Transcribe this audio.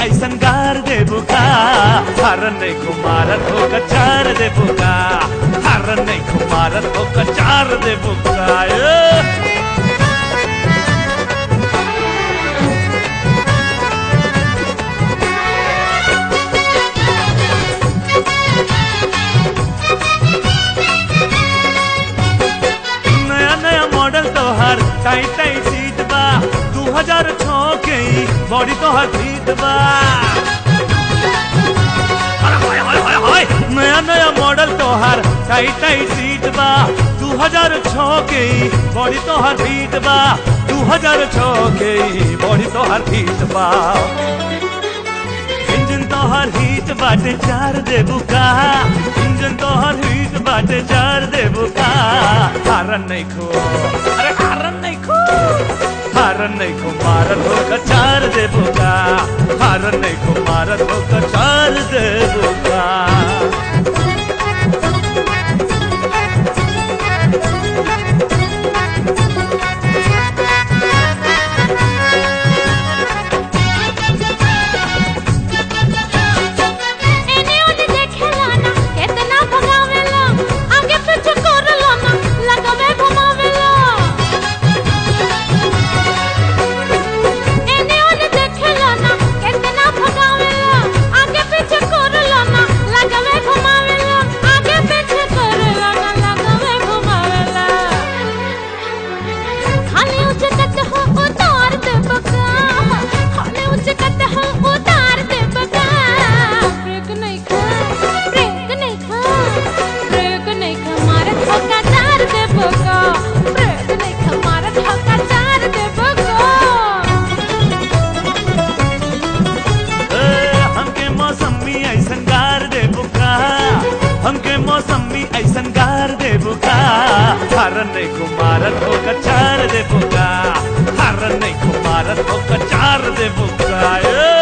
ऐसन गार दे बुका हरन नहीं कुमारत हो कचार दे बुका हरन नहीं कुमारत हो कचार दे बुका टाइट टाइट सीट बा 2006 के बॉडी तो हर सीट बा नया नया मॉडल तो हर टाइट टाइट सीट बा 2006 के बॉडी तो हर सीट बा 2006 के बॉडी तो हर सीट बा इंजन तो हर हीट बाटे चार दे बुका इंजन तो हर हीट बाटे चार दे बुका हारन नहीं खो अरे हारन नहीं खो मारत हो कचार दे बुका हारन नहीं खो मारत हो कचार दे बुका हमके मौसमी ऐसन गार दे बुका हरन नहीं कुमारत हो कचार दे बुका हरन नहीं कुमारत हो कचार दे बुका